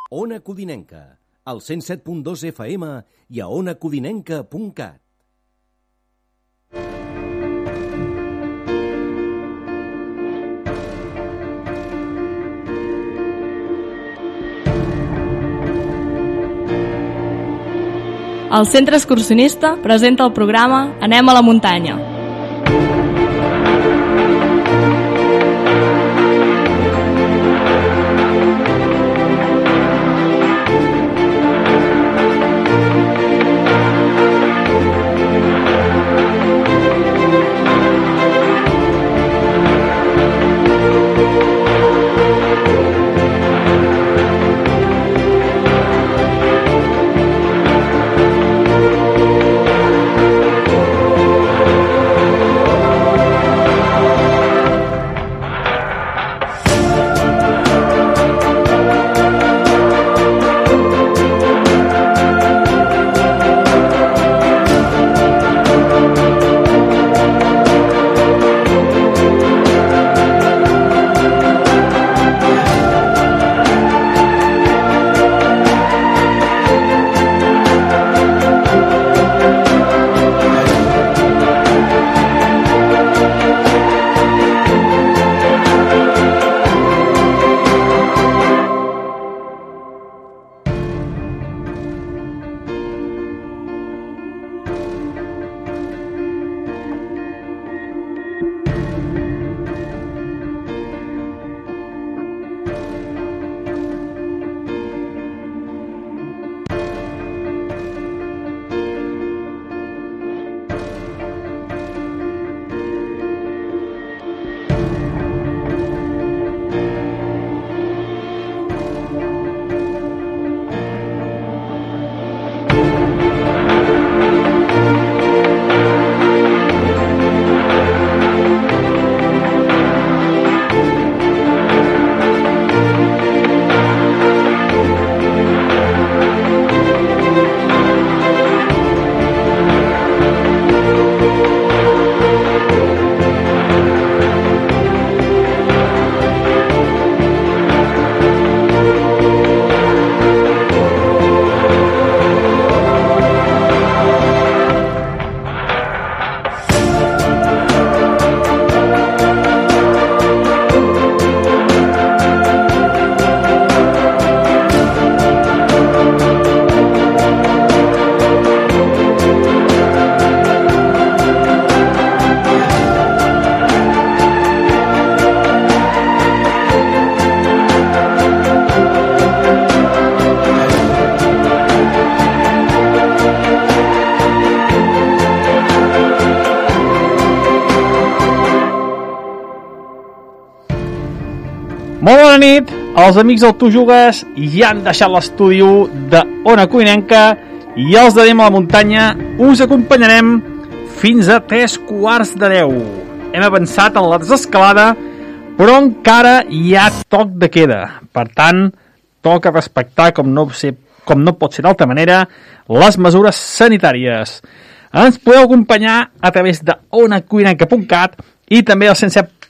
Ona Codinenca, al 107.2 FM i a onacodinenca.cat. El Centre Excursionista presenta el programa Anem a la muntanya. Molt bona nit, els amics del Tu Jugues ja han deixat l'estudi de Ona Codinenca i els d'Anem a la muntanya us acompanyarem fins a 9:45. Hem avançat en la desescalada, però encara hi ha toc de queda. Per tant, toca respectar, com no pot ser d'altra manera, les mesures sanitàries. Ens podeu acompanyar a través de onacodinenca.cat i també al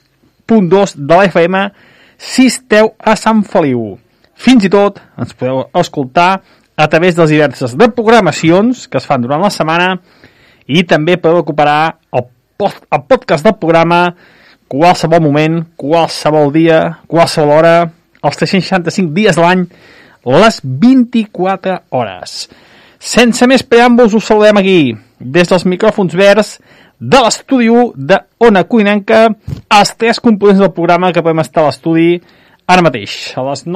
107.2 de la FM si esteu a Sant Feliu. Fins i tot ens podeu escoltar a través de les diverses de programacions que es fan durant la setmana i també podeu recuperar el podcast del programa qualsevol moment, qualsevol dia, qualsevol hora, els 365 dies de l'any, les 24 hores. Sense més preàmbuls, us saludem aquí, des dels micròfons verds de l'estudi de Ona Codinenca, els 3 components del programa que podem estar a l'estudi ara mateix, a les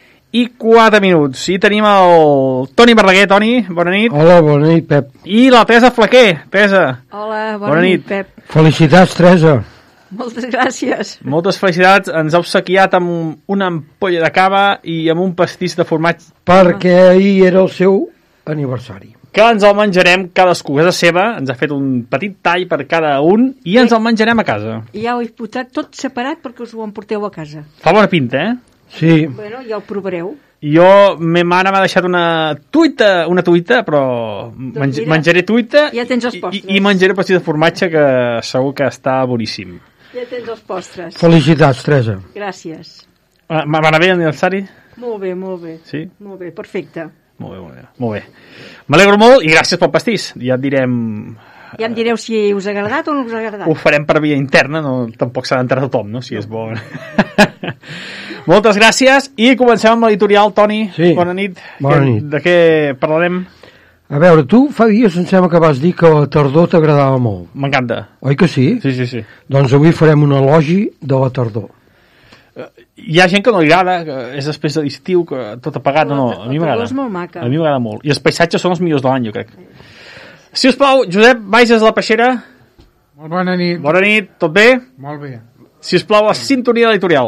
9:04. I tenim el Toni Verdaguer. Toni, bona nit. Hola, bona nit, Pep. I la Teresa Flaquer. Teresa. Hola, bona nit, Pep. Felicitats, Teresa. Moltes gràcies. Moltes felicitats. Ens ha obsequiat amb una ampolla de cava i amb un pastís de formatge. Perquè ahir era el seu aniversari. Que ens el menjarem cadascú a casa seva. Ens ha fet un petit tall per cada un i ens el menjarem a casa. I ja ho he posat tot separat perquè us ho emporteu a casa. Fa bona pinta, eh? Sí. Bueno, ja ho provareu. Jo, ma mare m'ha deixat una truita, però Doncs mira, menjaré truita ja tens els postres. i menjaré pastís de formatge que segur que està boníssim. Ja tens els postres. Felicitats, Teresa. Gràcies. M'agrada bé l'aniversari? Molt bé, molt bé. Sí? Molt bé, perfecte. Molt bé. M'alegro molt i gràcies pel pastís. Ja et direm... Ja em direu si us ha agradat o no us ha agradat. Ho farem per via interna, no, tampoc s'ha d'entrar tothom, no? Si és bo. Moltes gràcies i comencem amb l'editorial, Toni. Sí. Bona nit. Bona nit. De què parlarem? A veure, tu fa dies em sembla que vas dir que la tardor t'agradava molt. M'encanta. Oi que sí? Sí. Doncs avui farem un elogi de la tardor. Hi ha gent que no li agrada, que és després de l'estiu, que tot apagat. No, a mi m'agrada. La tardor és molt maca. A mi m'agrada molt. I els paisatges són els millors de l'any, jo crec. Si us plau, Josep Baixes de la Peixera. Molt bona nit. Bona nit, tot bé? Molt bé. Si us plau, la sintonia de l'editorial.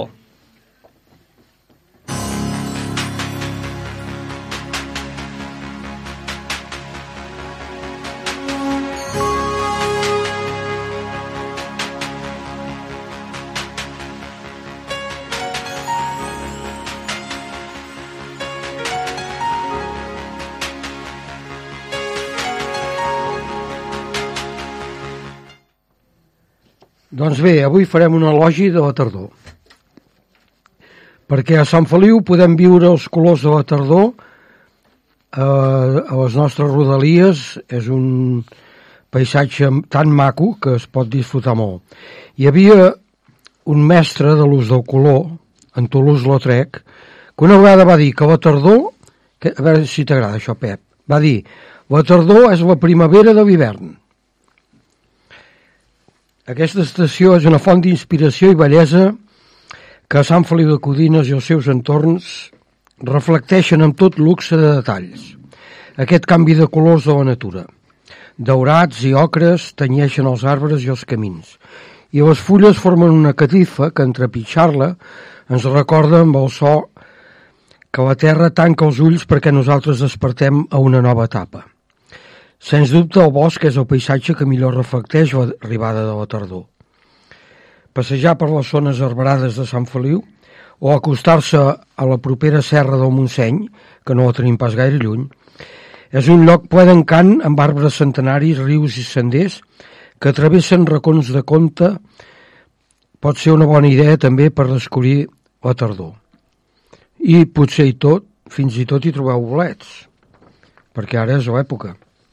Doncs bé, avui farem un elogi de la tardor. Perquè a Sant Feliu podem viure els colors de la tardor a les nostres rodalies. És un paisatge tan maco que es pot disfrutar molt. Hi havia un mestre de l'ús del color, en Toulouse-Lautrec, que una vegada va dir que la tardor, a veure si t'agrada això, Pep, va dir, la tardor és la primavera de l'hivern. Aquesta estació és una font d'inspiració i bellesa que a Sant Feliu de Codines i els seus entorns reflecteixen amb tot luxe de detalls. Aquest canvi de colors de la natura. Daurats i ocres tenyeixen els arbres i els camins. I les fulles formen una catifa que, en trepitjar-la, ens recorda amb el so que la terra tanca els ulls perquè nosaltres despertem a una nova etapa. Sens dubte, el bosc és el paisatge que millor reflecteix l'arribada de la tardor. Passejar per les zones arbrades de Sant Feliu o acostar-se a la propera serra del Montseny, que no la tenim pas gaire lluny, és un lloc ple d'encant amb arbres centenaris, rius i senders que travessen racons de conte. Pot ser una bona idea també per descobrir la tardor. I potser fins i tot hi trobeu bolets, perquè ara és l'època.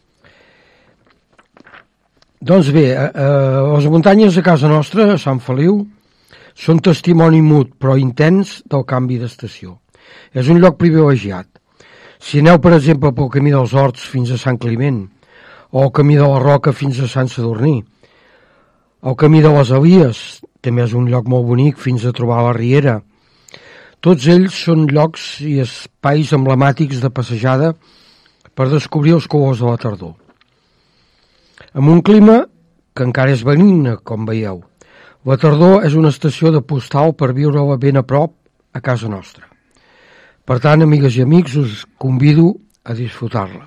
Doncs bé, les muntanyes de casa nostra, a Sant Feliu, són testimoni mut, però intens, del canvi d'estació. És un lloc privilegiat. Si aneu, per exemple, pel camí dels Horts fins a Sant Climent, o el camí de la Roca fins a Sant Sadurní, el camí de les Elies, també és un lloc molt bonic fins a trobar la Riera. Tots ells són llocs i espais emblemàtics de passejada per descobrir els colors de la tardor. Amb un clima que encara és benigne, com veieu. La tardor és una estació de postal per viure-la ben a prop a casa nostra. Per tant, amigues i amics, us convido a disfrutar-la.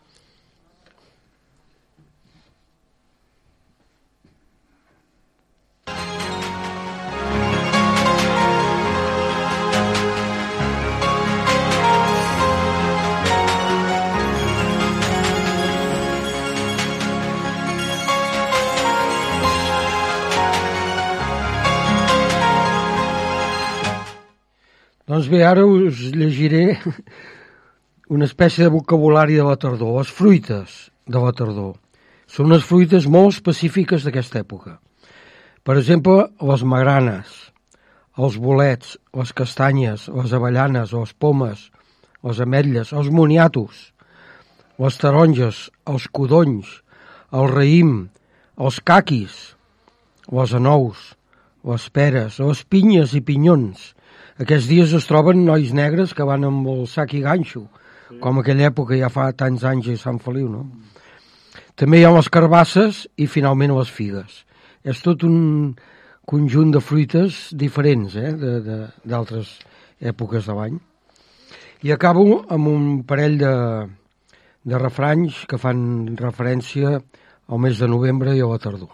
Doncs bé, ara us llegiré una espècie de vocabulari de la tardor. Les fruites de la tardor. Són unes fruites molt específiques d'aquesta època. Per exemple, les magranes, els bolets, les castanyes, les avellanes, les pomes, les ametlles, els moniatos, les taronges, els codonys, el raïm, els caquis, les anous, les peres, les pinyes i pinyons. Aquests dies es troben nois negres que van amb el sac i ganxo, com aquella època ja fa tants anys a Sant Feliu, no? També hi ha les carbasses i finalment les figues. És tot un conjunt de fruites diferents d'altres èpoques de l'any. I acabo amb un parell de refranys que fan referència al mes de novembre i a la tardor.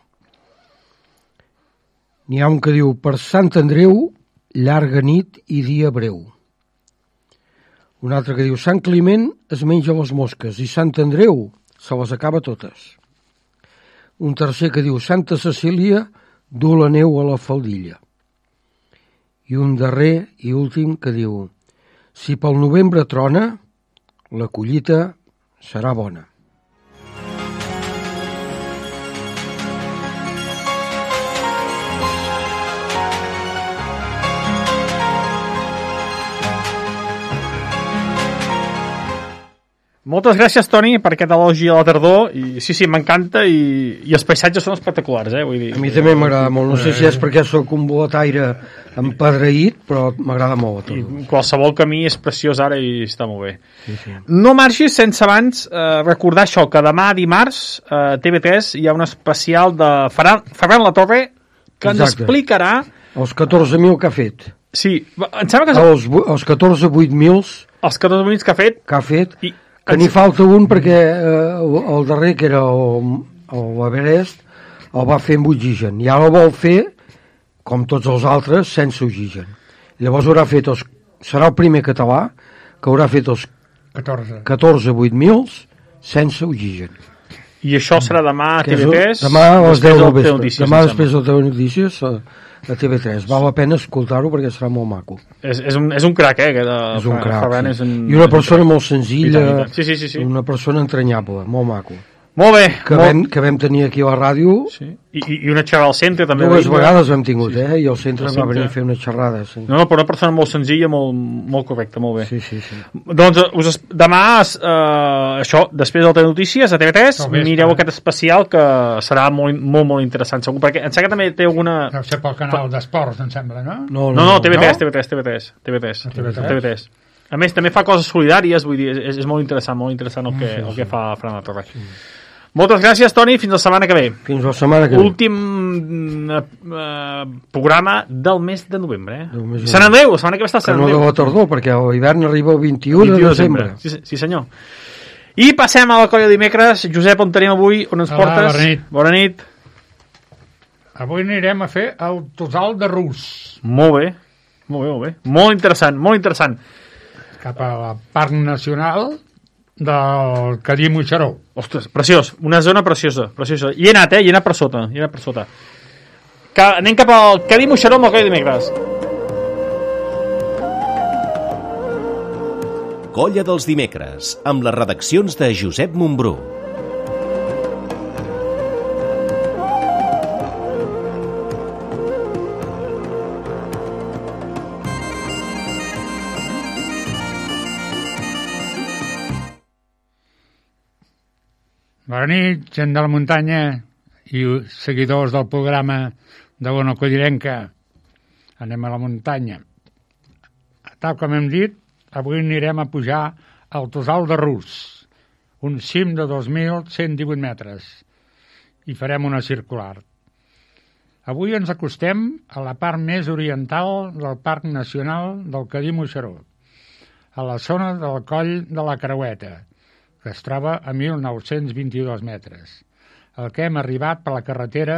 N'hi ha un que diu: per Sant Andreu, llarga nit i dia breu. Un altre que diu: Sant Climent es menja les mosques i Sant Andreu se les acaba totes. Un tercer que diu: Santa Cecília du la neu a la faldilla. I un darrer i últim que diu: Si pel novembre trona, la collita serà bona. Moltes gràcies, Toni, per aquest elogi a la tardor. I sí, m'encanta i els paisatges són espectaculars, Vull dir, A mi també m'agrada molt. No sé si és perquè sóc un boletaire empedreït, però m'agrada molt. I qualsevol camí és preciós ara i està molt bé. Sí. No marxis sense abans recordar això, que demà dimarts a TV3 hi ha un especial de Ferran Latorre que ens explicarà... Els 14.000 que ha fet. Sí, em sembla que... Els 14.000... Els 14.000 que ha fet... Que n'hi falta un perquè el darrer, que era l'Everest, el va fer amb oxigen. I ara el vol fer, com tots els altres, sense oxigen. Llavors serà el primer català que haurà fet els 14.000 sense oxigen. I això serà demà a TV3? Demà a les 10 del vespre. Demà després del TV Notícies a TV3. Val la pena escoltar-ho perquè serà molt maco. És un crac, És un crac, sí. I una persona molt senzilla, sí. Una persona entranyable, molt maco. Molt bé. Que vam tenir aquí a la ràdio. Sí. I una xerrada al centre també. 2 vegades hem tingut, I el centre va venir a fer una xerrada. Sí. No, però una persona molt senzilla, molt correcta, molt bé. Sí. Doncs demà, això, després del Telenotícies, a TV3, mireu aquest especial que serà molt interessant, segur, perquè em sembla que també té alguna... Deu ser pel canal d'esports, em sembla, no? No, TV3. A més, també fa coses solidàries, vull dir, és molt interessant el que fa Ferran Latorre. Sí. Moltes gràcies, Toni, fins la setmana que ve. Fins la setmana que ve. Últim programa del mes de novembre, Sant Andreu, la setmana que ve està Sant Andreu. Que no de la tardor, perquè l'hivern arriba el 21 de desembre. Sí, senyor. I passem a la colla de dimecres. Josep, on tenim avui? On ens portes? Bona nit. Avui anirem a fer el Tossal de Rus. Molt bé. Molt interessant. Cap a la Parc Nacional del Cadí Moixeró. Ostres, preciós, una zona preciosa. Hi he anat per sota. Anem cap al Cadí Moixeró amb el colla de dimecres. Colla dels dimecres, amb les redaccions de Josep Montbrú. Bona nit, gent de la muntanya i seguidors del programa de Ona Codinenca. Anem a la muntanya. Tal com hem dit, avui anirem a pujar al Tossal de Rus, un cim de 2.118 metres, i farem una circular. Avui ens acostem a la part més oriental del Parc Nacional del Cadí Moixeró, a la zona del Coll de la Creueta, que es troba a 1.922 metres. El que hem arribat per la carretera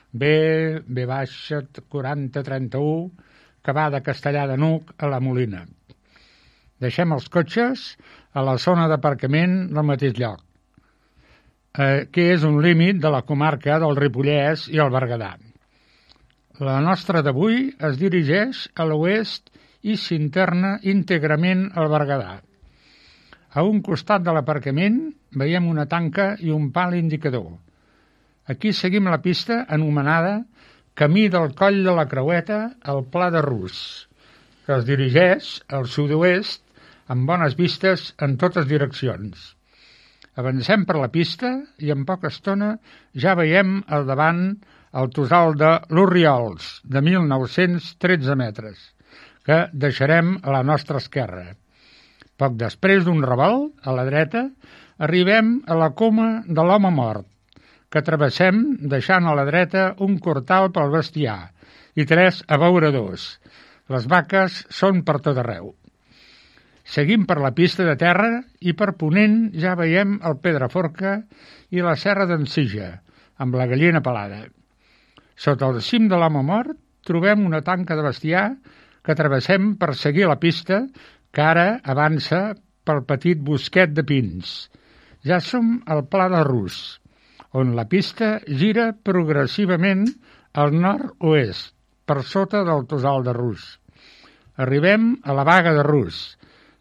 B-4031, que va de Castellar de N'Hug a la Molina. Deixem els cotxes a la zona d'aparcament del mateix lloc, que és un límit de la comarca del Ripollès i el Berguedà. La nostra d'avui es dirigeix a l'oest i s'interna íntegrament al Berguedà. A un costat de l'aparcament veiem una tanca i un pal indicador. Aquí seguim la pista anomenada Camí del Coll de la Creueta al Pla de Rus, que es dirigeix al sud-oest amb bones vistes en totes direccions. Avancem per la pista i en poca estona ja veiem al davant el Tossal de l'Orriols, de 1.913 metres, que deixarem a la nostra esquerra. Poc després d'un raval, a la dreta, arribem a la coma de l'Home Mort, que travessem deixant a la dreta un cortal pel bestiar i 3 abeuradors. Les vaques són per tot arreu. Seguim per la pista de terra i per ponent ja veiem el Pedraforca i la Serra d'en Sija, amb la Gallina Pelada. Sota el cim de l'Home Mort trobem una tanca de bestiar que travessem per seguir la pista, que ara avança pel petit bosquet de pins. Ja som al Pla de Rus, on la pista gira progressivament al nord-oest, per sota del Tossal de Rus. Arribem a la Baga de Rus,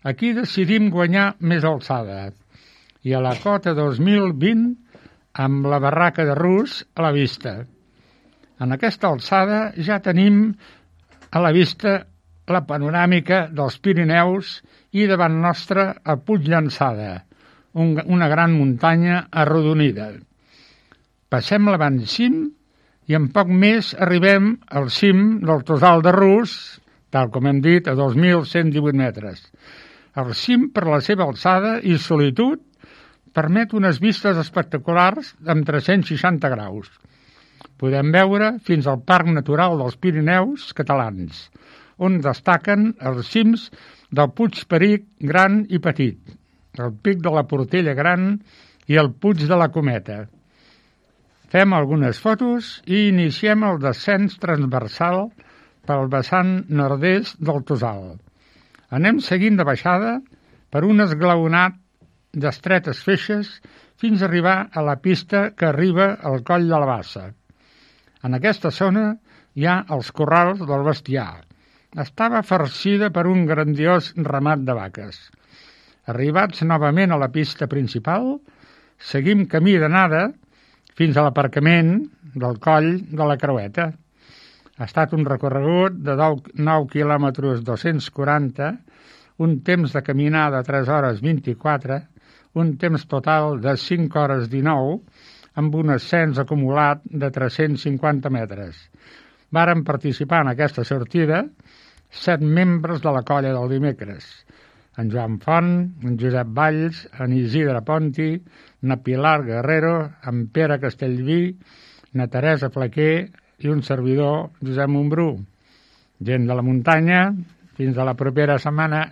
Aquí decidim guanyar més alçada. I a la cota 2020, amb la barraca de Rus a la vista. En aquesta alçada ja tenim a la vista la panoràmica dels Pirineus i davant nostre el Puig Llançada, una gran muntanya arrodonida. Passem l'avancim i en poc més arribem al cim del Tossal de Rus, tal com hem dit, a 2.118 metres. El cim, per la seva alçada i solitud, permet unes vistes espectaculars amb 360 graus. Podem veure fins al Parc Natural dels Pirineus catalans, on destaquen els cims del Puig Peric Gran i Petit, el Pic de la Portella Gran i el Puig de la Cometa. Fem algunes fotos i iniciem el descens transversal pel vessant nord-est del Tossal. Anem seguint de baixada per un esglaonat d'estretes feixes fins a arribar a la pista que arriba al Coll de la Bassa. En aquesta zona hi ha els corrals del bestiar. Estava farcida per un grandiós ramat de vaques. Arribats novament a la pista principal, seguim camí d'anada fins a l'aparcament del Coll de la Creueta. Ha estat un recorregut de 9 quilòmetres 240, un temps de caminada de 3 hores 24, un temps total de 5 hores 19, amb un ascens acumulat de 350 metres. Varen participar en aquesta sortida 7 membres de la colla del dimecres. En Joan Font, en Josep Valls, en Isidre Ponti, na Pilar Guerrero, en Pere Castellví, na Teresa Flaquer i un servidor, Josep Montbrú. Gent de la muntanya, fins a la propera setmana.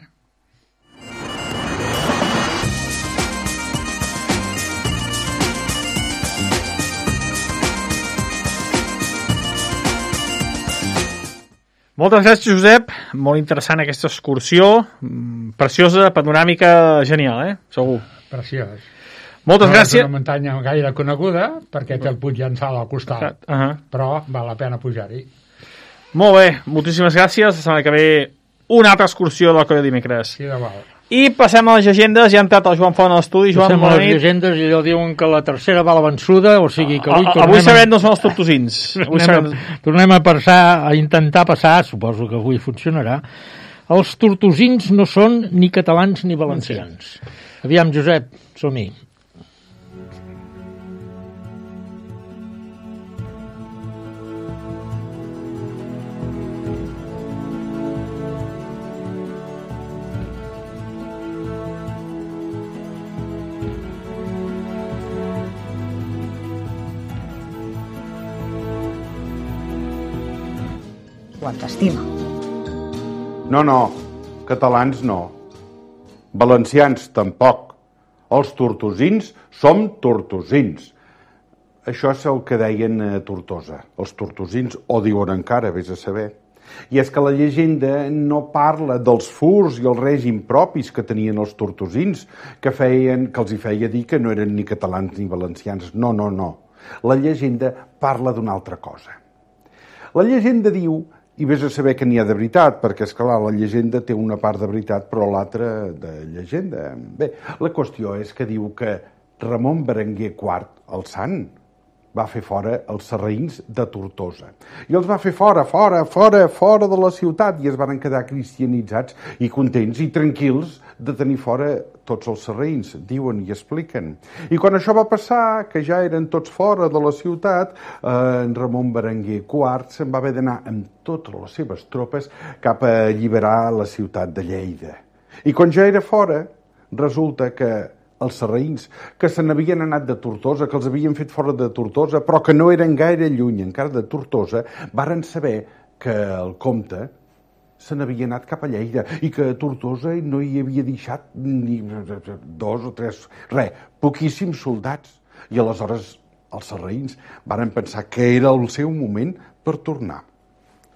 Moltes gràcies, Josep. Molt interessant aquesta excursió. Preciosa, panoràmica, genial, segur. Preciós. Moltes gràcies. És una muntanya gaire coneguda, perquè té el Puig Llançada al costat, però val la pena pujar-hi. Molt bé, moltíssimes gràcies. La setmana que ve una altra excursió del Coll de dimecres. Sí, de val. I passem a les llegendes. Ja ha entrat el Joan Font a l'estudi. Joan, passem a les llegendes i allò diuen que la tercera va la vençuda, o sigui que avui sabem no són els tortosins. Tornem a intentar passar, suposo que avui funcionarà. Els tortosins no són ni catalans ni valencians. Aviam, Josep, som-hi. Quan t'estima. No, catalans no. Valencians tampoc. Els tortosins som tortosins. Això és el que deien a Tortosa. Els tortosins, o diuen encara, vés a saber. I és que la llegenda no parla dels furs i el règim propis que tenien els tortosins, que els hi feia dir que no eren ni catalans ni valencians. No. La llegenda parla d'una altra cosa. La llegenda diu, i vés a saber que n'hi ha de veritat, perquè, esclar, la llegenda té una part de veritat, però l'altra de llegenda. Bé, la qüestió és que diu que Ramon Berenguer IV, el sant, va fer fora els sarraïns de Tortosa. I els va fer fora de la ciutat, i es van quedar cristianitzats i contents i tranquils de tenir fora tots els sarraïns, diuen i expliquen. I quan això va passar, que ja eren tots fora de la ciutat, en Ramon Berenguer IV se'n va haver d'anar amb totes les seves tropes cap a alliberar la ciutat de Lleida. I quan ja era fora, resulta que els sarraïns, que se n'havien anat de Tortosa, que els havien fet fora de Tortosa, però que no eren gaire lluny encara de Tortosa, varen saber que el comte se n'havia anat cap a Lleida i que a Tortosa no hi havia deixat ni 2 o 3, poquíssims soldats. I aleshores els sarraïns varen pensar que era el seu moment per tornar.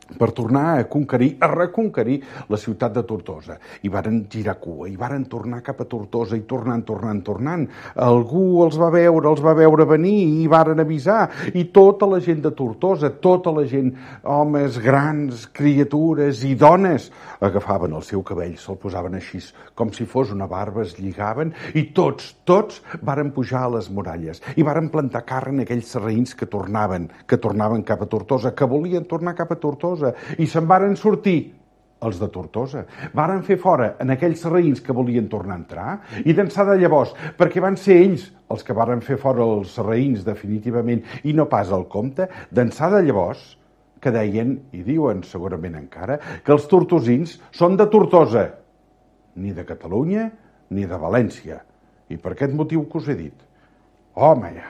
per tornar a conquerir, a reconquerir la ciutat de Tortosa. I varen girar cua, i varen tornar cap a Tortosa, i tornant. Algú els va veure venir, i varen avisar, i tota la gent de Tortosa, tota la gent, homes, grans, criatures i dones, agafaven el seu cabell, se'l posaven així, com si fos una barba, es lligaven, i tots varen pujar a les muralles, i varen plantar carn en aquells sarraïns que tornaven cap a Tortosa, que volien tornar cap a Tortosa, i se'n varen sortir els de Tortosa. Varen fer fora en aquells sarraïns que volien tornar a entrar, i d'ençà de llavors, perquè van ser ells els que varen fer fora els sarraïns definitivament i no pas el comte, d'ençà de llavors que deien, i diuen segurament encara, que els tortosins són de Tortosa, ni de Catalunya ni de València. I per aquest motiu que us he dit. Home, ja.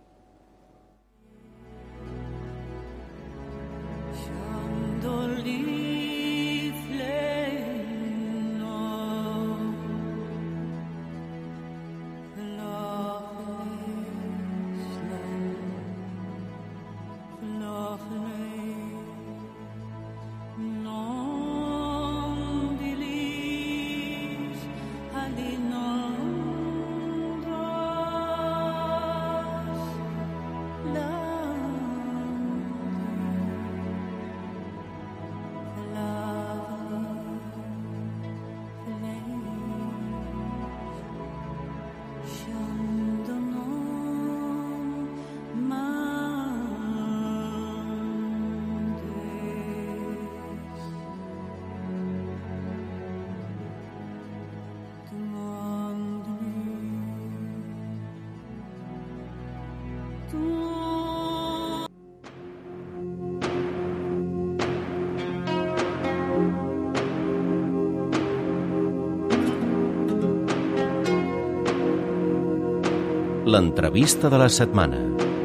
L'entrevista de la setmana.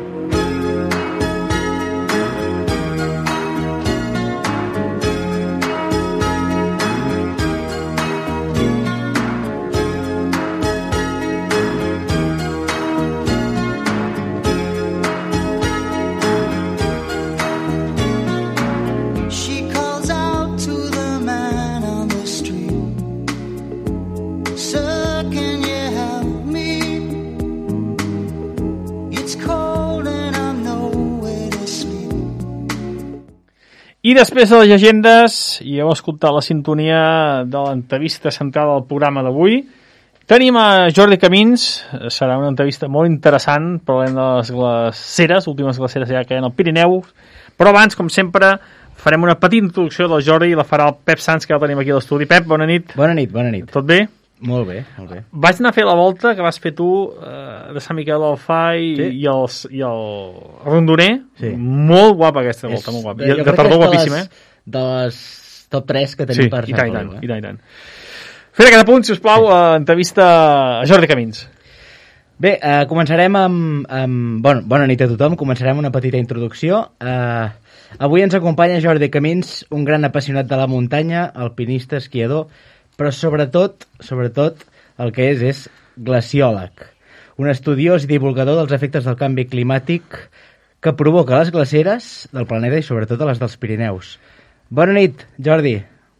I després de les llegendes, i heu escoltat la sintonia de l'entrevista central del programa d'avui, tenim a Jordi Camins. Serà una entrevista molt interessant, parlem de les glaceres, últimes glaceres ja que hi ha al Pirineu, però abans, com sempre, farem una petita introducció del Jordi i la farà el Pep Sans, que el tenim aquí a l'estudi. Pep, bona nit. Bona nit, bona nit. Tot bé? Molt bé, molt bé. Vaig anar a fer la volta que vas fer tu de Sant Miquel del Fai, sí, i el Rondoner. Sí. Molt guapa aquesta volta, molt guapa. I de tardor guapíssim, de les top 3 que tenim, sí, per Sant Feliu. I tant. Fes aquest apunt, sisplau, a entrevista a Jordi Camins. Bé, començarem amb... Bona nit a tothom. Començarem una petita introducció. Avui ens acompanya Jordi Camins, un gran apassionat de la muntanya, alpinista, esquiador, però sobretot el que és glaciòleg, un estudiós i divulgador dels efectes del canvi climàtic que provoca les glaceres del planeta i sobretot a les dels Pirineus. Bona nit, Jordi.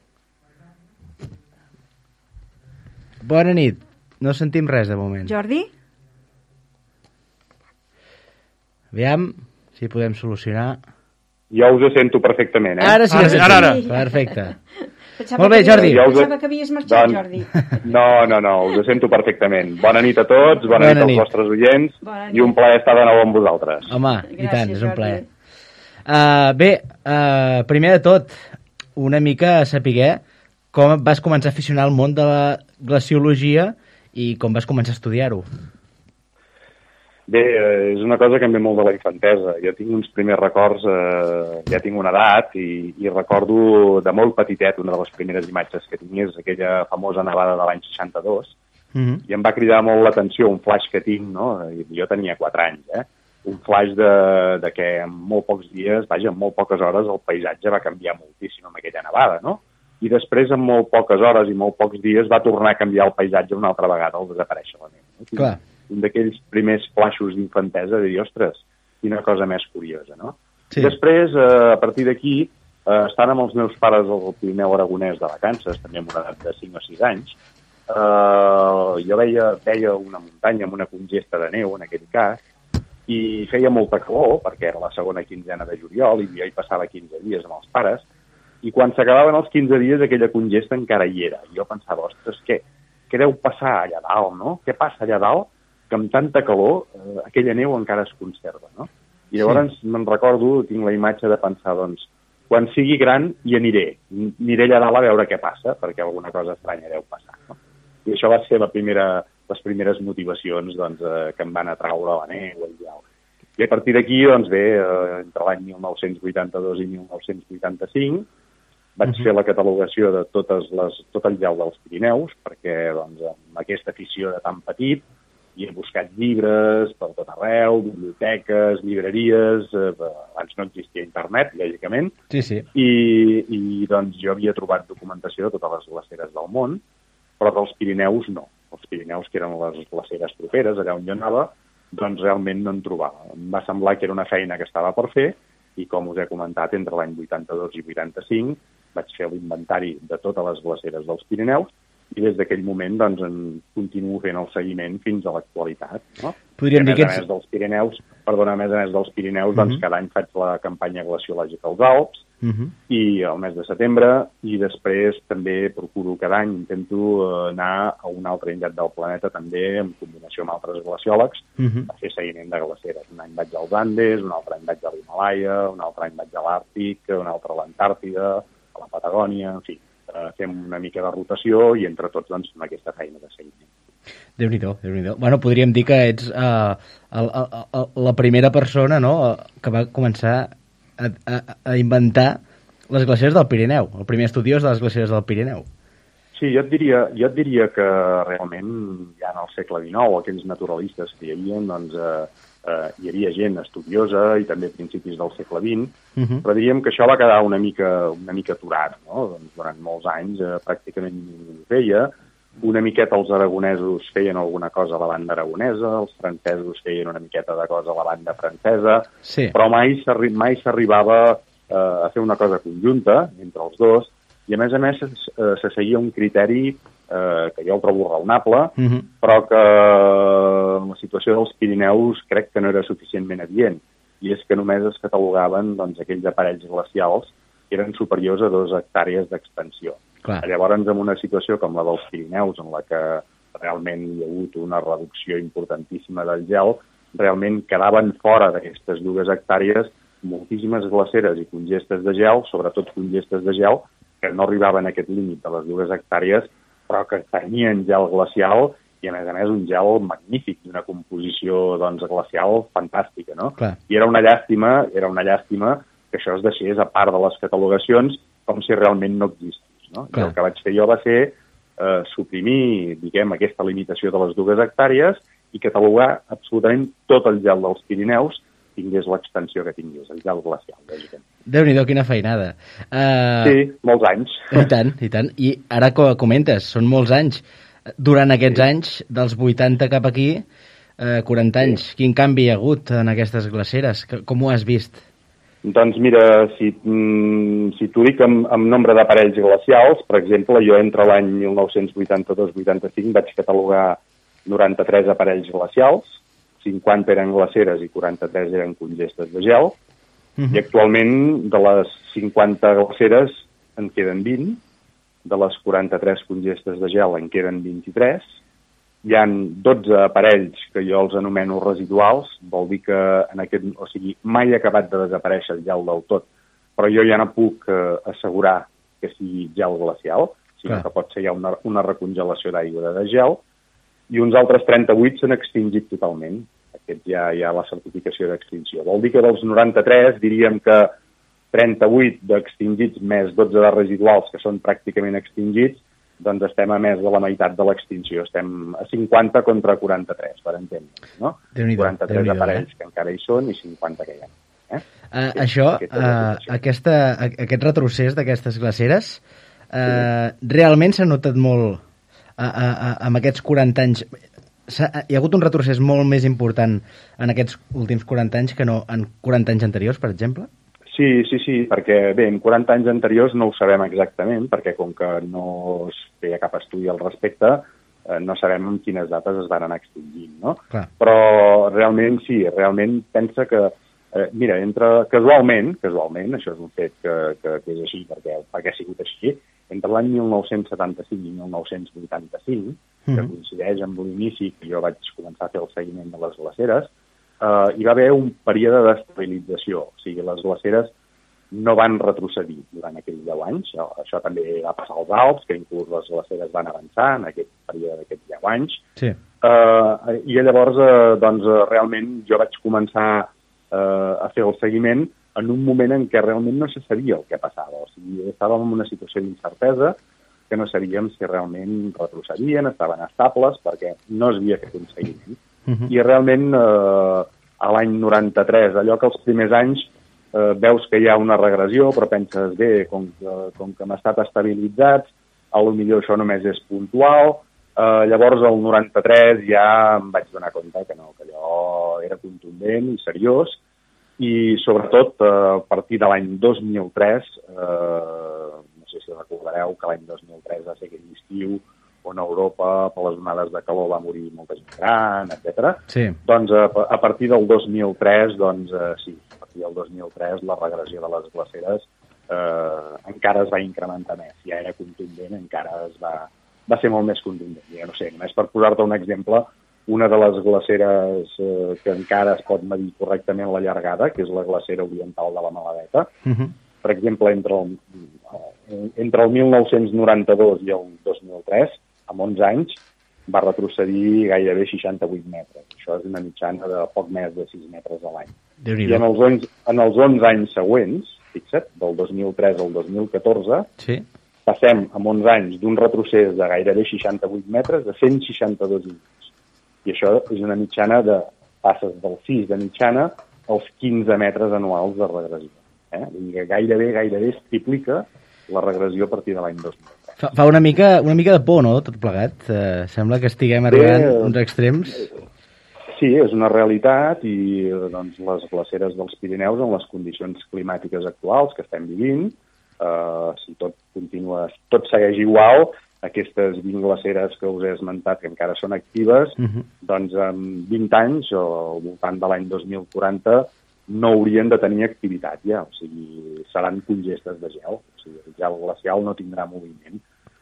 Bona nit. No sentim res de moment. Jordi? Aviam si podem solucionar. Jo us sento perfectament, Ara sí. Ara. Perfecte. Pensava molt bé, Jordi. Pensava que havies marxat, Jordi. No, us sento perfectament. Bona nit a tots, bona nit als vostres oients, i un plaer estar de nou amb vosaltres. Home, i tant, és un plaer. Bé, primer de tot, una mica saber com vas començar a aficionar al món de la glaciologia i com vas començar a estudiar-ho. Bé, és una cosa que em ve molt de la infantesa. Jo tinc uns primers records, ja tinc una edat, i recordo de molt petitet, una de les primeres imatges que tinc és aquella famosa nevada de l'any 62, i em va cridar molt l'atenció un flash que tinc, no? Jo tenia 4 anys, un flash de que en molt pocs dies, en molt poques hores, el paisatge va canviar moltíssim amb aquella nevada, no? I després, en molt poques hores i molt pocs dies, va tornar a canviar el paisatge una altra vegada al desaparèixer la neu. No? Clar. Un d'aquells primers flashos d'infantesa de dir, ostres, quina cosa més curiosa, no? Sí. I després, a partir d'aquí, estant amb els meus pares al Pirineu Aragonès de vacances, també amb una edat de 5 o 6 anys, jo veia una muntanya amb una congesta de neu, en aquell cas, i feia molta calor, perquè era la segona quinzena de juliol, i jo hi passava 15 dies amb els pares, i quan s'acabaven els 15 dies aquella congesta encara hi era. I jo pensava, ostres, què deu passar allà dalt, no? Què passa allà dalt que amb tanta calor aquella neu encara es conserva, no? I llavors me'n recordo, tinc la imatge de pensar, doncs, quan sigui gran hi aniré allà dalt a veure què passa, perquè alguna cosa estranya deu passar, no? I això va ser les primeres motivacions doncs, que em van atraure la neu. I a partir d'aquí, doncs bé, entre l'any 1982 i 1985, vaig fer la catalogació de tot el gel dels Pirineus, perquè doncs, amb aquesta afició de tan petit hi he buscat llibres per tot arreu, biblioteques, llibreries, abans no existia internet, lògicament, i doncs jo havia trobat documentació de totes les glaceres del món, però dels Pirineus no. Els Pirineus, que eren les glaceres properes, allà on jo anava, doncs realment no en trobava. Em va semblar que era una feina que estava per fer, i com us he comentat, entre l'any 82 i 85 vaig fer l'inventari de totes les glaceres dels Pirineus, i des d'aquell moment doncs, en continuo fent el seguiment fins a l'actualitat. No? Podríem dir que a més dels Pirineus, doncs cada any faig la campanya glaciològica als Alps, i al mes de setembre, i després també procuro cada any, intento anar a un altre indret del planeta també, en combinació amb altres glaciòlegs, a fer seguiment de glaceres. Un any vaig als Andes, un altre any vaig a l'Himalaya, un altre any vaig a l'Àrtic, un altre a l'Antàrtida, a la Patagònia, en fi, fem una mica de rotació i entre tots doncs fem aquesta feina de seguiment. Déu-n'hi-do, Déu-n'hi-do. Bueno, podríem dir que ets la primera persona, no?, que va començar a inventar les glaceres del Pirineu, el primer estudiós de les glaceres del Pirineu. Sí, jo et diria que realment ja en el segle XIX, aquells naturalistes que hi havia, doncs hi havia gent estudiosa i també a principis del segle XX, però diríem que això va quedar una mica aturat, no? Doncs durant molts anys pràcticament ho feia. Una miqueta els aragonesos feien alguna cosa a la banda aragonesa, els francesos feien una miqueta de cosa a la banda francesa, però mai s'arribava a fer una cosa conjunta entre els dos, i a més se seguia un criteri que jo el trobo raonable, però que la situació dels Pirineus crec que no era suficientment adient, i és que només es catalogaven doncs, aquells aparells glacials que eren superiors a 2 hectàrees d'extensió. Llavors, en una situació com la dels Pirineus, en la que realment hi ha hagut una reducció importantíssima del gel, realment quedaven fora d'aquestes 2 hectàrees moltíssimes glaceres i congestes de gel, sobretot congestes de gel, que no arribaven a aquest límit de les 2 hectàrees, però que tenien gel glacial i, a més, un gel magnífic, d'una composició doncs, glacial fantàstica, no? I era una llàstima que això es deixés a part de les catalogacions com si realment no existís, no? I el que vaig fer jo va ser suprimir, diguem, aquesta limitació de les 2 hectàrees i catalogar absolutament tot el gel dels Pirineus tingués l'extensió que tingués, el gel glacial, lògicament. Déu-n'hi-do, quina feinada. Sí, molts anys. I tant. I ara que comentes, són molts anys. Durant aquests anys, dels 80 cap aquí, 40 anys, quin canvi hi ha hagut en aquestes glaceres? Com ho has vist? Doncs mira, si t'ho dic amb nombre d'aparells glacials, per exemple, jo entre l'any 1982-85 vaig catalogar 93 aparells glacials, 50 eren glaceres i 43 eren congestes de gel, i actualment de les 50 glaceres en queden 20, de les 43 congestes de gel en queden 23, hi ha 12 aparells que jo els anomeno residuals, vol dir que mai ha acabat de desaparèixer el gel del tot, però jo ja no puc assegurar que sigui gel glacial, sinó que pot ser ja una recongelació d'aigua de gel, i uns altres 38 s'han extingit totalment. Aquests ja hi ha la certificació d'extinció. Vol dir que dels 93 diríem que 38 d'extingits més 12 de residuals que són pràcticament extingits, doncs estem a més de la meitat de l'extinció. Estem a 50 contra 43, per entendre, no? 43 aparells que encara hi són i 50 que hi ha. Aquest retrocés d'aquestes glaceres realment s'ha notat molt amb aquests 40 anys. Hi ha hagut un retrocés molt més important en aquests últims 40 anys que no en 40 anys anteriors, per exemple? Sí, perquè bé, en 40 anys anteriors no ho sabem exactament, perquè com que no es feia cap estudi al respecte, no sabem en quines dates es van anar extingint, no? Clar. Però realment realment pensa que, mira, casualment, això és un fet que és així perquè ha sigut així, entre l'any 1975 i 1985, que coincideix amb l'inici que jo vaig començar a fer el seguiment de les glaceres, hi va haver un període d'estabilització. O sigui, les glaceres no van retrocedir durant aquells 10 anys. Això també va passar als Alps, que inclús les glaceres van avançar en aquest període d'aquests 10 anys. Sí. I llavors, realment, jo vaig començar a fer el seguiment en un moment en què realment no se sabia el que passava. O sigui, estàvem en una situació d'incertesa que no sabíem si realment retrocedien, estaven estables, perquè no es havia fet un seguiment. I realment, a l'any 93, allò que els primers anys veus que hi ha una regressió, però penses, bé, com que hem estat estabilitzats, potser això només és puntual. Llavors, el 93 ja em vaig donar compte que no, que allò era contundent i seriós, i sobretot a partir de l'any 2003, no sé si recordareu que l'any 2003 va ser aquell estiu on a Europa, per les onades de calor, va morir molta gent gran, etc. Sí. Doncs a partir del 2003, sí, a partir del 2003 la regressió de les glaceres encara es va incrementar més. Ja era contundent, encara va ser molt més contundent. Ja no sé, només per posar-te un exemple, una de les glaceres que encara es pot medir correctament la llargada, que és la glacera oriental de la Maladeta, per exemple, entre el 1992 i el 2003, amb 11 anys, va retrocedir gairebé 68 metres. Això és una mitjana de poc més de 6 metres a l'any. I en els 11 anys següents, fixa't, del 2003 al 2014, sí, passem amb 11 anys d'un retrocés de gairebé 68 metres a 162 metres. I això és una mitjana passes del 6 de mitjana als 15 metres anuals de regressió. Vull dir que gairebé es triplica la regressió a partir de l'any 2000. Fa una mica de por, no?, tot plegat. Sembla que estiguem arribant a uns extrems. Sí, és una realitat i doncs, les glaceres dels Pirineus, en les condicions climàtiques actuals que estem vivint, si tot segueix igual, aquestes 20 glaceres que us he esmentat, que encara són actives, doncs en 20 anys, o al voltant de l'any 2040, no haurien de tenir activitat ja, o sigui, seran congestes de gel, o sigui, el gel glacial no tindrà moviment.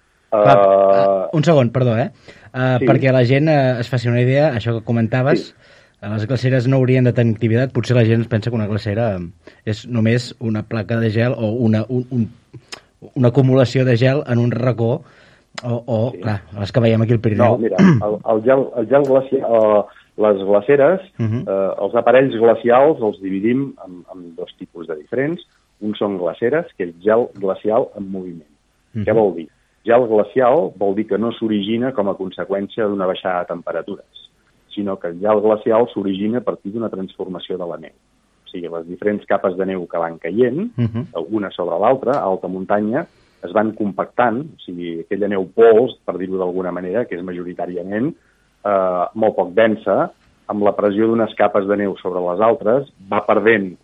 Un segon, perdó, sí. Perquè la gent es faci una idea, això que comentaves, sí. Les glaceres no haurien de tenir activitat, potser la gent pensa que una glacera és només una placa de gel o una acumulació de gel en un racó, o sí. Clar, les que veiem aquí al Pirineu. No, mira, el gel glacial... Les glaceres, els aparells glacials els dividim en dos tipus de diferents. Un són glaceres, que és gel glacial en moviment. Què vol dir? Gel glacial vol dir que no s'origina com a conseqüència d'una baixada de temperatures, sinó que el gel glacial s'origina a partir d'una transformació de la neu. O sigui, les diferents capes de neu que van caient, una sobre l'altra, a alta muntanya, es van compactant, o sigui, aquella neu pols, per dir-ho d'alguna manera, que és majoritàriament molt poc densa, amb la pressió d'unes capes de neu sobre les altres, va perdent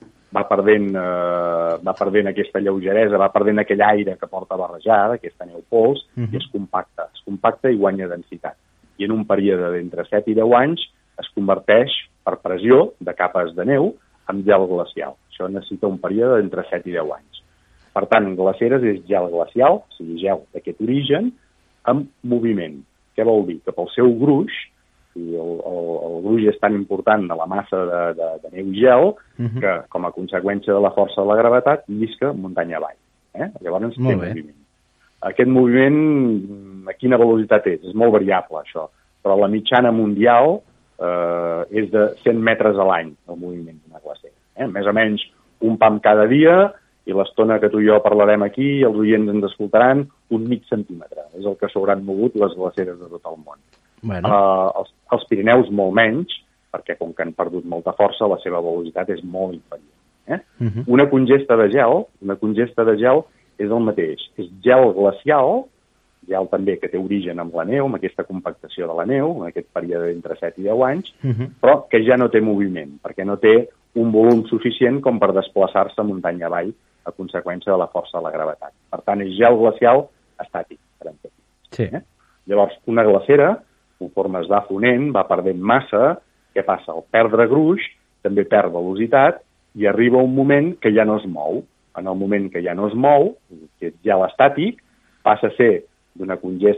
aquesta lleugeresa, va perdent aquell aire que porta barrejada, aquesta neu pols, i es compacta i guanya densitat. I en un període d'entre 7 i 10 anys es converteix per pressió de capes de neu en gel glacial. Això necessita un període d'entre 7 i 10 anys. Per tant, glaceres és gel glacial, o sigui, gel d'aquest origen, amb moviment. Què vol dir? Que pel seu gruix, i el gruix és tan important de la massa de neu i gel, que com a conseqüència de la força de la gravetat, llisca muntanya avall. Llavors té moviment. Aquest moviment, a quina velocitat és? És molt variable, això. Però la mitjana mundial és de 100 metres a l'any, el moviment d'una glacera. Més o menys un pam cada dia, i l'estona que tu i jo parlarem aquí, els oients ens escoltaran, un mig centímetre. És el que s'hauran mogut les glaceres de tot el món. Bueno. Els Pirineus molt menys, perquè com que han perdut molta força, la seva velocitat és molt inferior. Una congesta de gel és el mateix. És gel glacial, gel també que té origen amb la neu, amb aquesta compactació de la neu, en aquest període entre 7 i 10 anys, però que ja no té moviment, perquè no té un volum suficient com per desplaçar-se muntanya avall a conseqüència de la força de la gravetat. Per tant, és gel glacial estàtic. Sí. Llavors, una glacera, conforme es va fonent, va perdent massa. Què passa? Al perdre gruix, també perd velocitat i arriba un moment que ja no es mou. En el moment que ja no es mou, que és gel estàtic, passa a ser d'una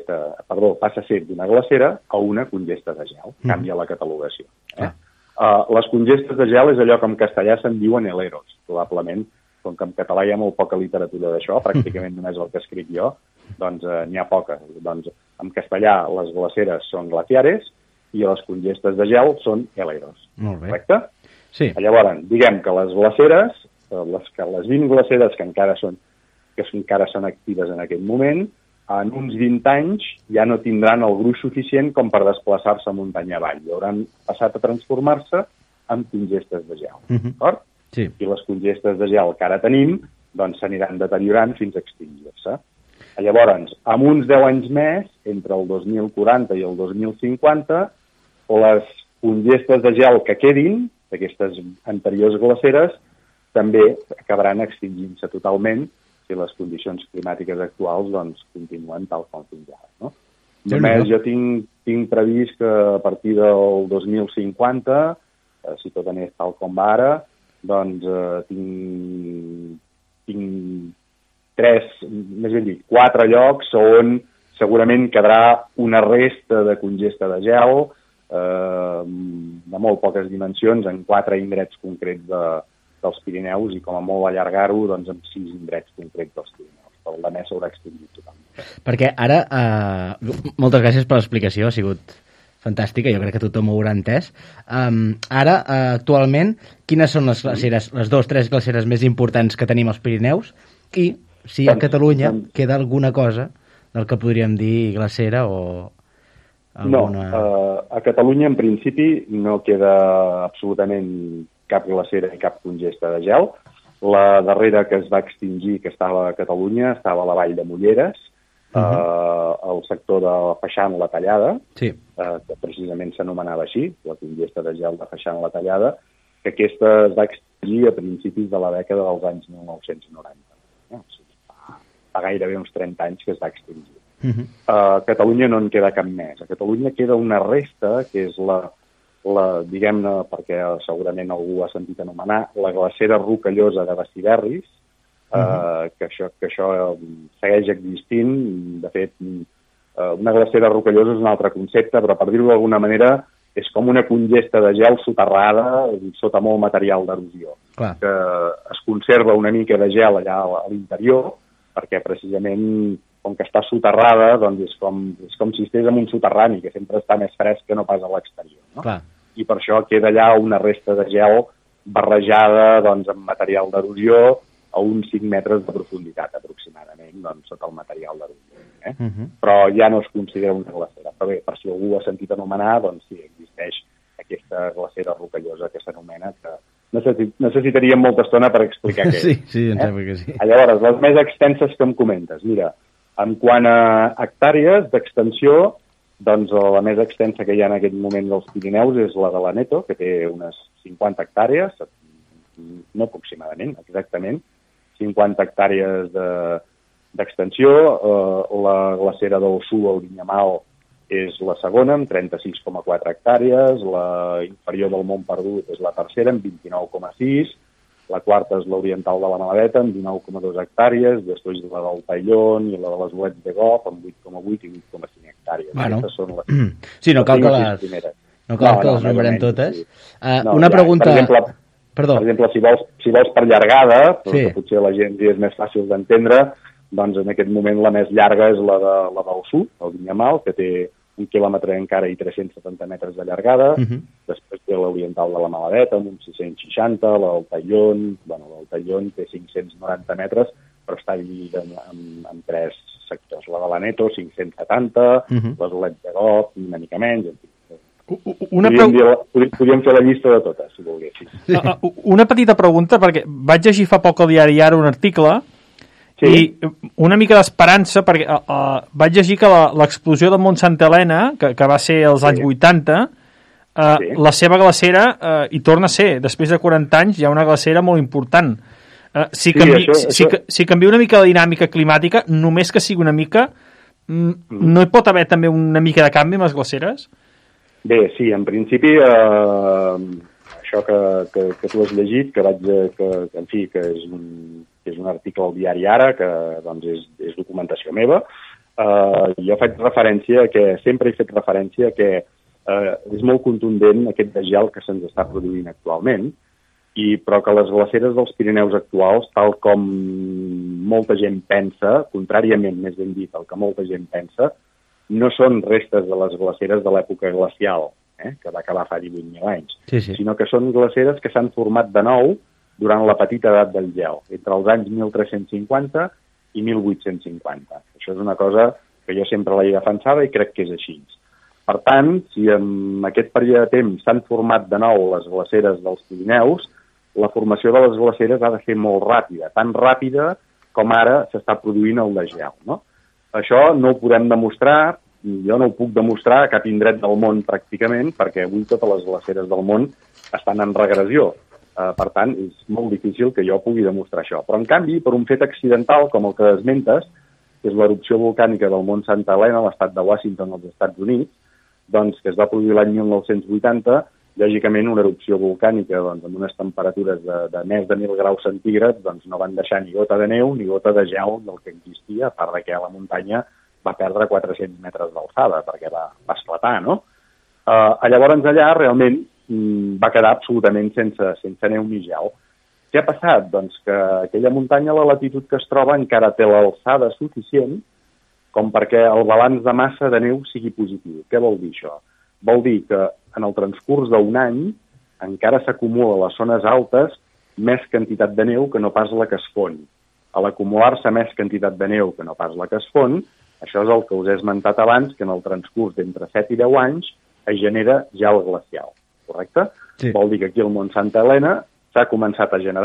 glacera a una congesta de gel. Canvia la catalogació. Les congestes de gel és allò que en castellà se'n diuen heleros. Probablement, com que en català hi ha molt poca literatura d'això, pràcticament només el que escric jo, doncs n'hi ha poca. Doncs en castellà les glaceres són glaciares i les congestes de gel són heleros. Molt bé. Correcte? Sí. Llavors, diguem que les glaceres, les 20 glaceres que encara són actives en aquest moment, en uns 20 anys ja no tindran el gruix suficient com per desplaçar-se muntanya avall. I hauran passat a transformar-se en congestes de gel. D'acord? Sí. I les congestes de gel que ara tenim doncs s'aniran deteriorant fins a extingir-se. Llavors, amb uns 10 anys més, entre el 2040 i el 2050, les congestes de gel que quedin, d'aquestes anteriors glaceres, també acabaran extingint-se totalment si les condicions climàtiques actuals doncs, continuen tal com fins ara. No? Només jo tinc previst que a partir del 2050, si tot anés tal com va ara, doncs tinc 4 llocs on segurament quedarà una resta de congesta de gel de molt poques dimensions en 4 indrets concrets dels Pirineus i com a molt allargar-ho doncs, en 6 indrets concrets dels Pirineus. Però la més s'haurà extingit totalment. Perquè ara, moltes gràcies per l'explicació, ha sigut fantàstica, jo crec que tothom ho haurà entès. Ara, actualment, quines són les glaceres, les 2-3 glaceres més importants que tenim als Pirineus i si a Catalunya queda alguna cosa del que podríem dir glacera o alguna... No, a Catalunya en principi no queda absolutament cap glacera i cap congesta de gel. La darrera que es va extingir, que estava a Catalunya, estava a la vall de Molleres, al sector de Feixan la Tallada, que precisament s'anomenava així, la congesta de gel de Feixan la Tallada, que aquesta es va extingir a principis de la dècada dels anys 1990. Fa gairebé uns 30 anys que es va extingir. A Catalunya no en queda cap més. A Catalunya queda una resta, que és la diguem-ne, perquè segurament algú ha sentit anomenar, la glacera rocallosa de Besiberris, que això segueix existint. De fet, una glacera rocallosa és un altre concepte, però per dir-ho d'alguna manera és com una congesta de gel soterrada sota molt material d'erosió, que es conserva una mica de gel allà a l'interior, perquè precisament com que està soterrada, doncs és com si estigués en un soterrani, que sempre està més fresc que no pas a l'exterior. No? I per això queda allà una resta de gel barrejada doncs, amb material d'erosió a uns 5 metres de profunditat, aproximadament, doncs, sota el material d'erosió. Però ja no es considera una glacera. Però bé, per si algú ha sentit anomenar, doncs sí, existeix aquesta glacera rocallosa que s'anomena, que necessitaríem molta estona per explicar què és. Sí, em sembla que sí. Llavors, les més extenses que em comentes. Mira, en quant a hectàrees d'extensió, doncs la més extensa que hi ha en aquest moment dels Pirineus és la de l'Aneto, que té unes 50 hectàrees, no aproximadament, exactament, 50 hectàrees d'extensió. La glacera del Sud, el Vinyamal, és la segona, amb 36,4 hectàrees. La inferior del Mont Perdut és la tercera, amb 29,6. La quarta és l'oriental de la Maladeta, amb 19,2 hectàrees. Després la del Taillon i la de les Olets de Gof, amb 8,8 i 8,5 hectàrees. Bueno. Són les... Sí, no cal que les nombrem totes. Una pregunta... Per exemple, si vols per llargada, que potser la gent és més fàcil d'entendre, doncs en aquest moment la més llarga és la del Sud, el Vinyamal, que té 1 quilòmetre encara i 370 metres de llargada. Després té l'oriental de la Maladeta, amb uns 660, la del Taillon, el Taillon té 590 metres, però està dividida en 3 sectors. La de l'Aneto, 570, les Olets de Gof, una mica menys, en fi. Podríem fer la llista de totes, si volguessis. Una petita pregunta, perquè vaig llegir fa poc al diari Ara un article i una mica d'esperança, perquè vaig llegir que l'explosió del Mont Santa Helena, que va ser als anys 80, la seva glacera hi torna a ser. Després de 40 anys hi ha una glacera molt important. Si canvia una mica la dinàmica climàtica, només que sigui una mica, no hi pot haver també una mica de canvi amb les glaceres? Bé, sí, en principi això que tu has llegit, que és un article al diari Ara, que doncs, és documentació meva, jo faig referència sempre he fet referència que és molt contundent aquest desgel que se'ns està produint actualment, però que les glaceres dels Pirineus actuals, tal com molta gent pensa, contràriament, més ben dit, el que molta gent pensa, no són restes de les glaceres de l'època glacial, que va acabar fa 18.000 anys, sinó que són glaceres que s'han format de nou durant la petita edat del gel, entre els anys 1350 i 1850. Això és una cosa que jo sempre l'he defensada i crec que és així. Per tant, si en aquest període de temps s'han format de nou les glaceres dels Pirineus, la formació de les glaceres ha de ser molt ràpida, tan ràpida com ara s'està produint el desgel, no? Això no ho podem demostrar, jo no ho puc demostrar a cap indret del món pràcticament, perquè avui totes les glaceres del món estan en regressió. Per tant, és molt difícil que jo pugui demostrar això. Però, en canvi, per un fet accidental, com el que esmentes, que és l'erupció volcànica del Mont Santa Helena a l'estat de Washington, als Estats Units, doncs, que es va produir l'any 1980, lògicament una erupció volcànica doncs, amb unes temperatures de més de 1.000 graus centígrads doncs, no van deixar ni gota de neu ni gota de gel del que existia, a part que la muntanya va perdre 400 metres d'alçada perquè va esclatar, no? Llavors allà realment va quedar absolutament sense neu ni gel. Què ha passat? Doncs que aquella muntanya, a la latitud que es troba, encara té l'alçada suficient com perquè el balanç de massa de neu sigui positiu. Què vol dir això? Vol dir que en el transcurs d'un any encara s'acumula a les zones altes més quantitat de neu que no pas la que es fon. A l'acumular-se més quantitat de neu que no pas la que es fon, això és el que us he esmentat abans, que en el transcurs d'entre 7 i 10 anys es genera gel glacial. Correcte? Sí. Vol dir que aquí al Mont Santa Helena es va començar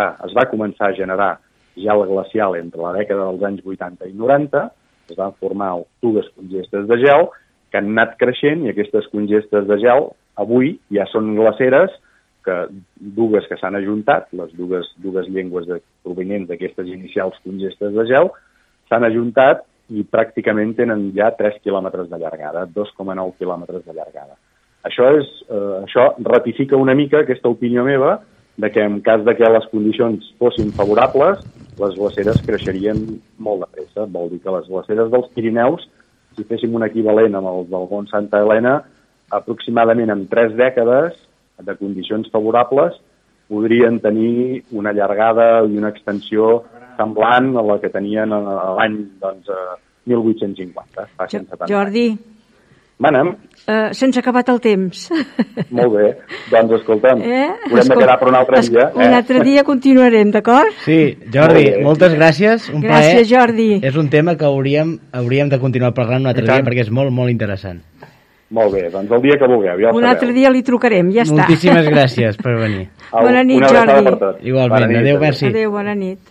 a generar gel glacial entre la dècada dels anys 80 i 90, es van formar dues congestes de gel que han anat creixent i aquestes congestes de gel avui ja són glaceres, dues que s'han ajuntat, les dues llengües provenents d'aquestes inicials congestes de gel, s'han ajuntat i pràcticament tenen ja 3 quilòmetres de llargada, 2,9 quilòmetres de llargada. Això ratifica una mica aquesta opinió meva de que en cas de que les condicions fossin favorables, les glaceres creixerien molt de pressa. Vol dir que les glaceres dels Pirineus, si féssim un equivalent amb els del Mont Santa Helena, aproximadament en 3 dècades de condicions favorables podrien tenir una llargada i una extensió semblant a la que tenien l'any 1850. Fa 170 Jordi, Manem. Se'ns ha acabat el temps. Molt bé. Doncs escolta'm, haurem de quedar per un altre dia. Un altre dia continuarem, d'acord? Sí, Jordi, moltes gràcies. Un plaer. Gràcies, Jordi. És un tema que hauríem de continuar parlant un altre dia perquè és molt, molt interessant. Molt bé, doncs el dia que vulgueu, ja ho sabeu. Un altre dia li trucarem, ja està. Moltíssimes gràcies per venir. Bona nit, Jordi. Igualment, adéu, merci. Adéu, bona nit.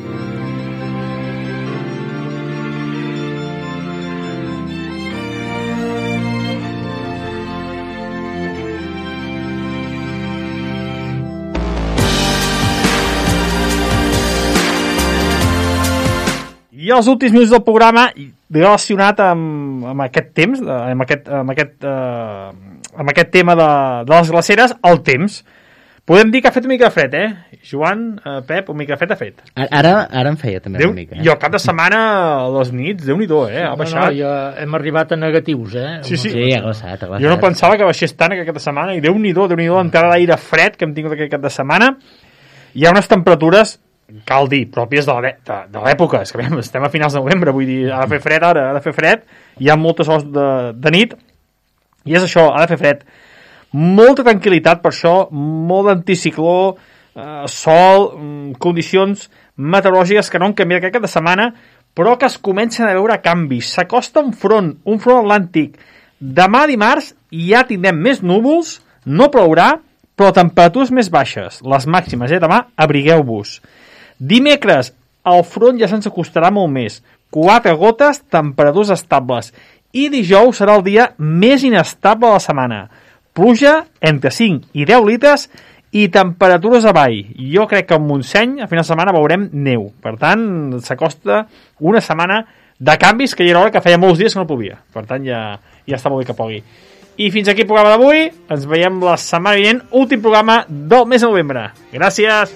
I els últims minuts del programa, relacionat amb aquest temps, amb aquest tema de les glaceres, el temps. Podem dir que ha fet una mica de fred, Joan, Pep, una mica de fred ha fet. Ara en feia també una mica. I el cap de setmana, a les nits, Déu-n'hi-do, ha baixat. No, ja hem arribat a negatius, Sí, ha glaçat. Jo no pensava que baixés tant aquest cap de setmana, i Déu-n'hi-do, encara l'aire fred que hem tingut aquest cap de setmana. Hi ha unes temperatures, cal dir, pròpies de l'època. És que estem a finals de novembre, vull dir, ha de fer fred ara, ha de fer fred, hi ha moltes hores de nit, i és això, ha de fer fred. Molta tranquil·litat per això, molt d'anticicló, sol, condicions meteorològiques que no han canviat aquest cap de setmana, però que es comencen a veure canvis. S'acosta un front atlàntic. Demà dimarts ja tindrem més núvols, no plourà, però temperatures més baixes. Les màximes, demà, abrigueu-vos. Dimecres, el front ja se'ns acostarà molt més. 4 gotes, temperatures estables. I dijous serà el dia més inestable de la setmana. pluja entre 5 i 10 litres i temperatures avall. Jo crec que a Montseny a final de setmana veurem neu. Per tant, s'acosta una setmana de canvis que hi era hora que feia molts dies que no plovia. Per tant, ja està molt bé que plogui. I fins aquí el programa d'avui. Ens veiem la setmana vinent, últim programa del mes de novembre. Gràcies.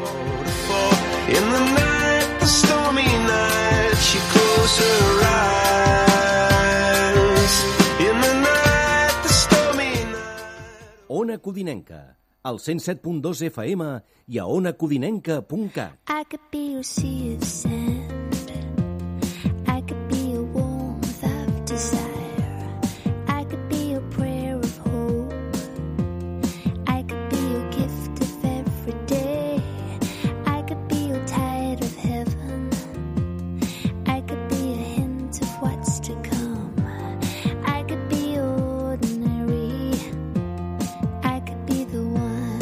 Ona Codinenca, al 107.2 FM i a onacodinenca.cat. I could be your sea of sand. I could be your warmth of desire. I could be your prayer of hope. I could be your gift of every day. I could be your tide of heaven. I could be a hint of what's to come. I could be ordinary. I could be the one.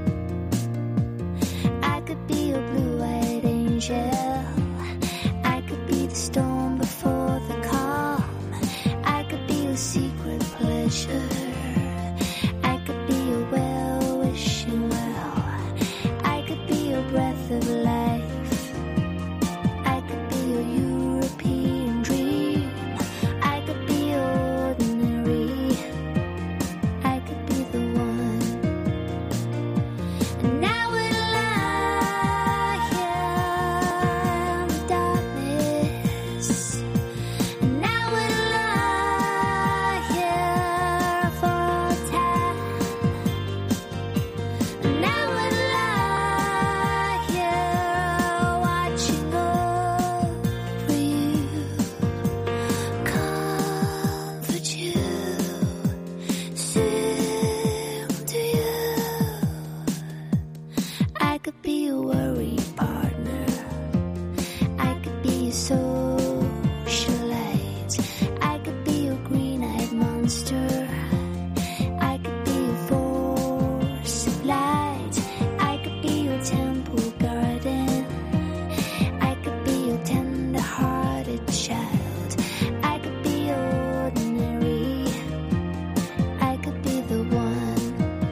I could be your blue-eyed angel. I could be the storm before the calm. I could be your secret pleasure. I could be your well-wishing well. I could be your breath of life. I could be your European dream. I could be ordinary. I could be the one. And now we'll lie here in the darkness. And now we'll lie here for all time. And now we'll lie here watching over you, comfort you, sing to you. I could be a worry partner. I could be a socialite. I could be a green-eyed monster. I could be a force of light. I could be your temple garden. I could be your tender-hearted child. I could be ordinary. I could be the one.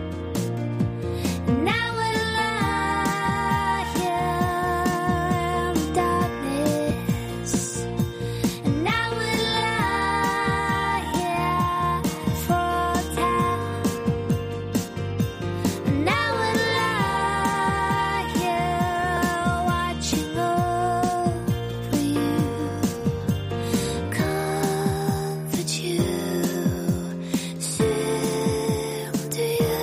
And now we'll lie here in the darkness. And now we'll lie here for all time. And now we'll lie here watching over you, comfort you, sing to you.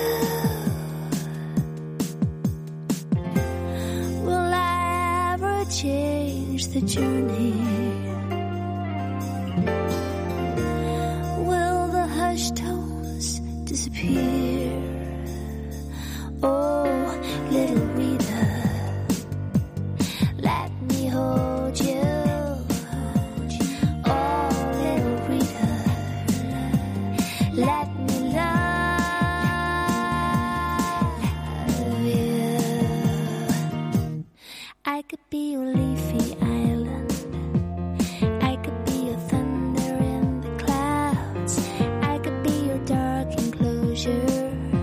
Will I ever change the journey? Will the hushed tones disappear? Oh, little Rita, let me hold you. Oh, little Rita, let me love you. I could be your leafy island. I could be your thunder in the clouds. I could be your dark enclosure.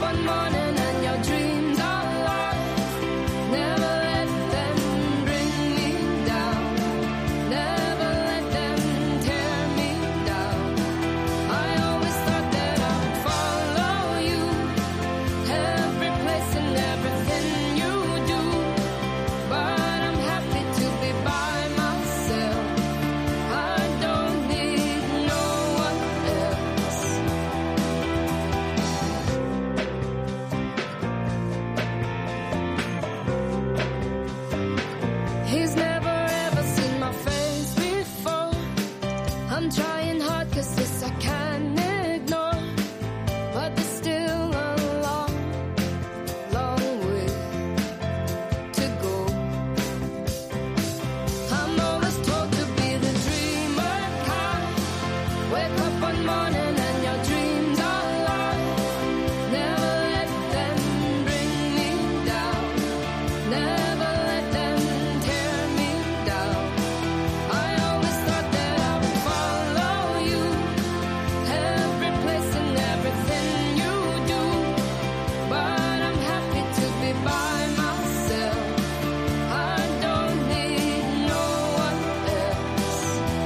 one morning and your dreams are lies. Never let them bring me down. Never let them tear me down. I always thought that I would follow you, every place and everything you do. But I'm happy to be by myself. I don't need no one else. He's never ever seen my face before. I'm trying hard 'cause this I can't ignore. But there's still a long, long way to go. I'm always told to be the dreamer kind. Wake up one morning and your dreams are lies. Never let them bring me down. Never let them tear me down. I always thought that I would follow you, every place and everything you do. But I'm happy to be by myself. I don't need no one else.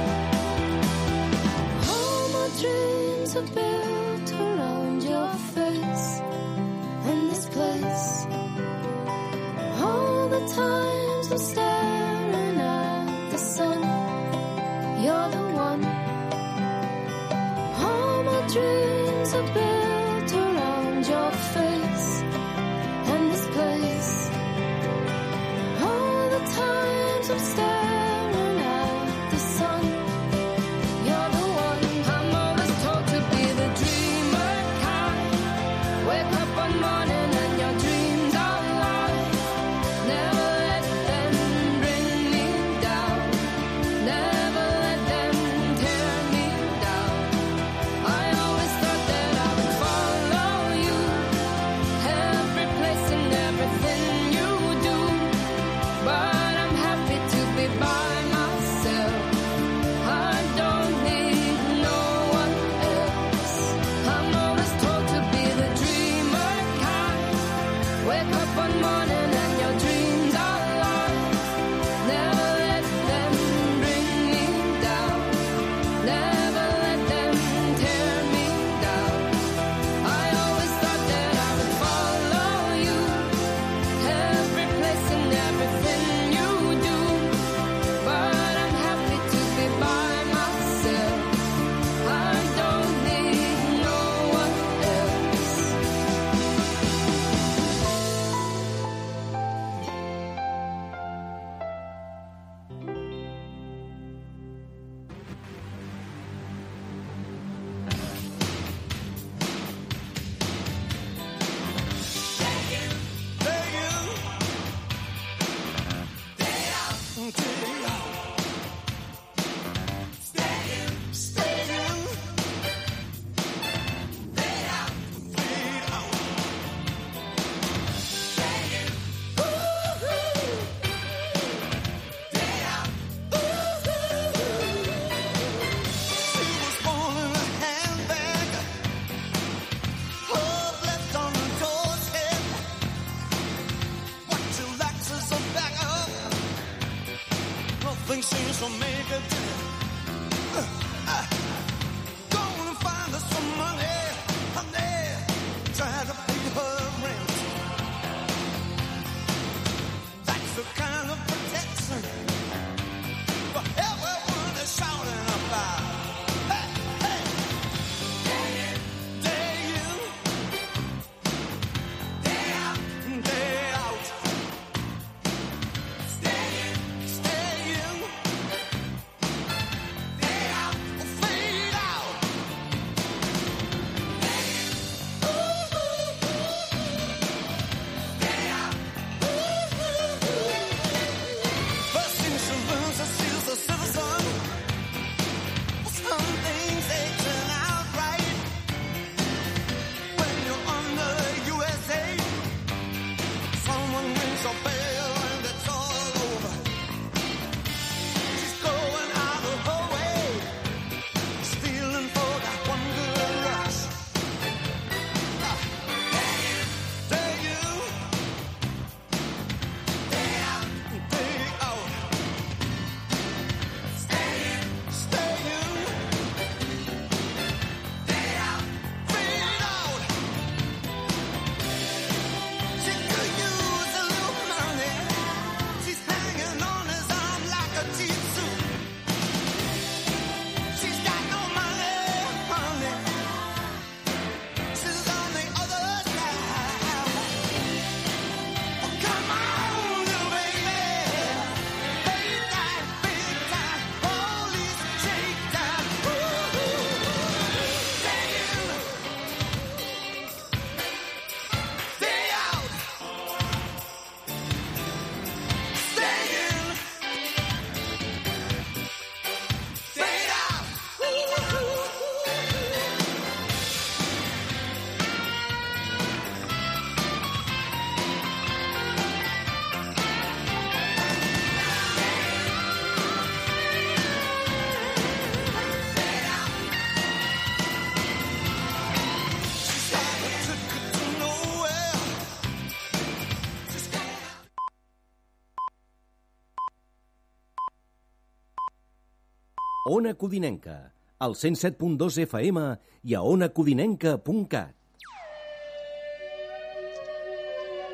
All my dreams are built around your face and this place. All the times I'm staring at the sun, you're the one. All my dreams are built around your face and this place. All the times I'm staring at the sun, you're the one. I'm always told to be the dreamer kind. Wake up one morning and your dreams are lies. Never let them bring me down. Never let them tear me down. I always thought that I would follow you, every place and everything you do. But I'm happy to be by myself. I don't need no one else. I'm always told to be the dreamer kind. Ona Codinenca, al 107.2 FM i a onacodinenca.cat.